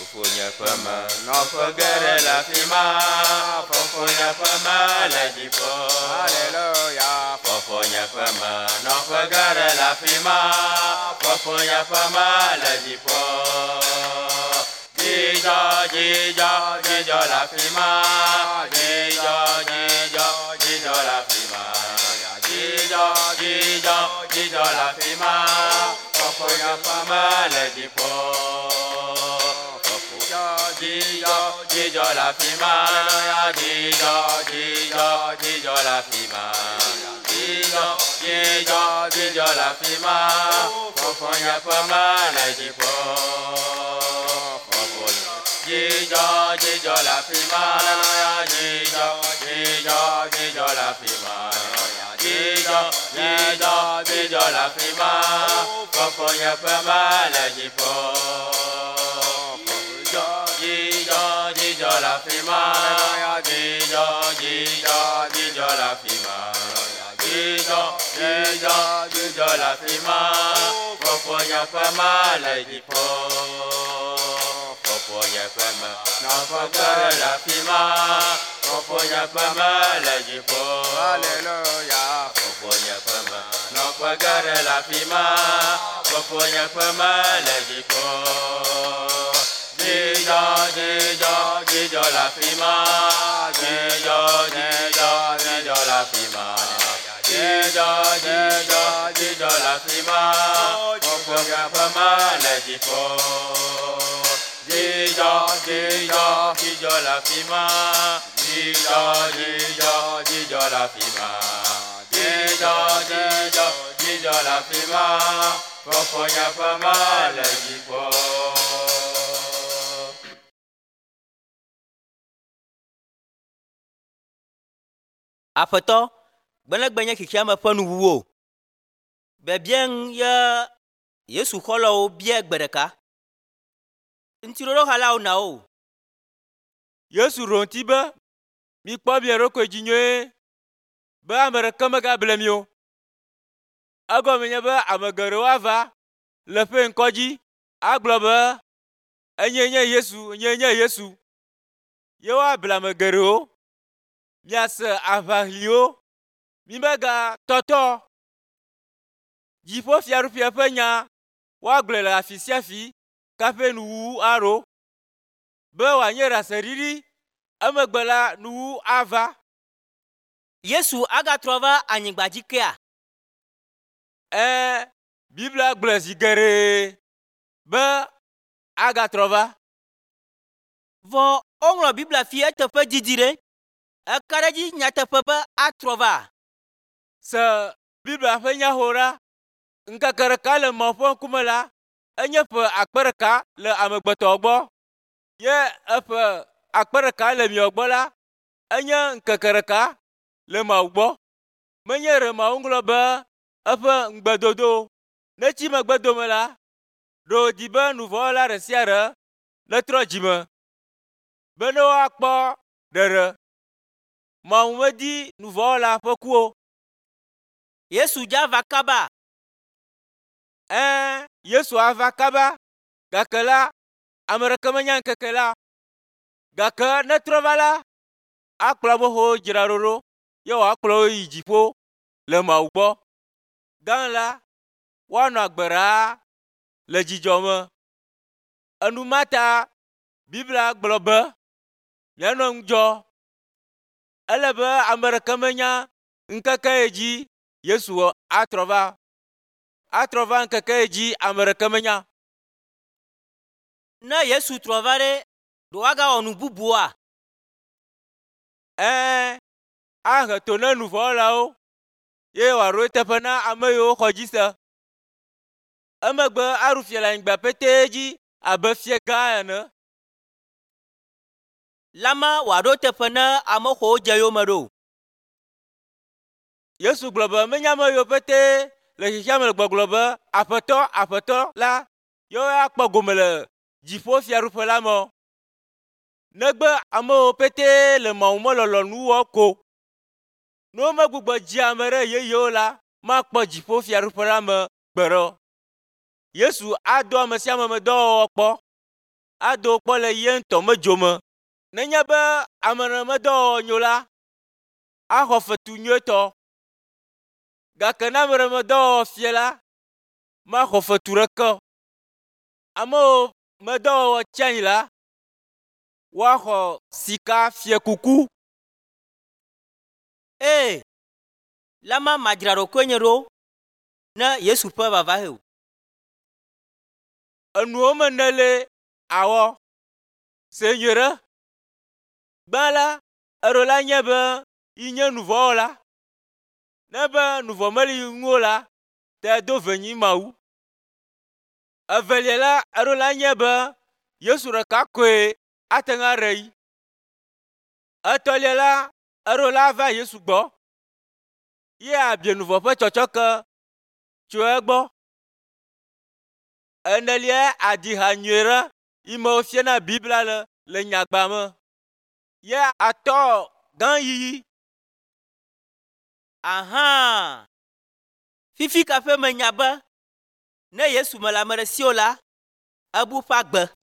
Fofonia fama, non forget la fima. Fofonia fama, la dipo. Alléluia. Fofonia fama, non forget la fima. Fofonia fama, la dipo. Dijo la fima. Dijo la fima. Dijo la fima. Fofonia fama, la dipo. Dijo la fima, dijo la fima, dijo la fima, Fofonia fama la dipo, dijo la fima, dijo la fima, dijo la fima, Fofonia fama la dipo. Dijo la fima, dijo la fima, dijo la fima, Fofonia fama la dipo, Fofonia fama, non forget la fima, Fofonia fama la dipo, alléluia, Fofonia fama, non forget la fima, Fofonia fama la dipo. Dijo la fima, dijo la fima, dijo la fima, Fofonia fama la dipo. Dijo la fima, dijo la fima, dijo la fima, Fofonia fama la dipo. Apeto, benye kikiama panu wuo. Bebien ya Yesu kholo bie gbereka. Ntiroro halao na o. Yesu rontiba mi kpo bien roko jinyoe. Ba Amerika maga blemio. Ago menya ba amagaro ava le fe nkoji agloba enyenye Yesu. Yo ablamagaro. Miasa avalio mimega toto jifo fiaru fiapenya waglela afisiafi kafe nu aro be wanyera seriri amegbela nu ava Yesu aga trova anyigbajikea. Biblia glezigere be aga trova Vo onglo Biblia fi etepe didire. Akareji nyatepepe atrova. sa Biblia fenya hora nka karaka le mafon kumela enye fe akpereka le amegbeto ogbo ye efe akpereka le mi ogbo la enye nkekereka le maugbo menye re maunglo be efe ngbedodo nechi megbedo mela do dibe nuvo la resiare le trojime beno akpo dere Maumedi nuvo la fokuo. Yesu java kaba. Yesu ava kaba. Gakela Amerika menya nkekela. Gaka netrovala. Akpla boho jiraroro. Yo akpla ijipo le maugbo. Dan la wano agbera le jijome. Anumata Biblia gblobe. Yano ngjo. Elebe Amerika menya nkeke eji Yesu atrova nkeke eji Amerika menya. Na Yesu trovare doaga onu bubua. Aha tona nuvo lao. Ye waro tepena ameyo khojisa. Amegbe arufiela ngba peteji abefie gaane. Lama wado tepena amoko jayomado. Yesu globa menyama yo pete le hikama globa apeto la yo akpo gomele jifo fiarupe la mo. Negbe amo pete le maumo lolo nuwo ko. No magugbo ji amere ye yo la ma kpo jifo fiarupe la mo gbero. Yesu ado amesiama me do okpo. ado kpɔ le ye ŋutɔ medzome. Nenye be ame ɖe medɔ wɔ nyo la, axɔ fetu nyuietɔ. Gake ne ame ɖe medɔ wɔ fie la, maxɔ fetu ɖeke. Amewo medɔ wɔ tsianyi la, woaxɔ sika fiekuku. Lama madzraɖokoe nye ɖo ne Yesu ƒe vava he o. Enuwo me nele awɔ se nyuie ɖe. Gbã la, eɖo la nye be yi nye nuvɔwɔla. Ne be nuvɔ meli ŋuwo la, te do venyi Mawu. Evelia la, eɖo la nye be Yesu ɖeka koe ate ŋu aɖe yi. Etɔ̃lia la, eɖo la va Yesu gbɔ. Ye abie nuvɔ ƒe tsɔtsɔke tso egbɔ. Enelia adi ha nyuie ɖe yi me wofiena Biblia le nyagba me. Ye atɔ gã yiyi. Fifi kaƒe menya be ne Yesu me le ame ɖe si o la, ebu ƒe agbe.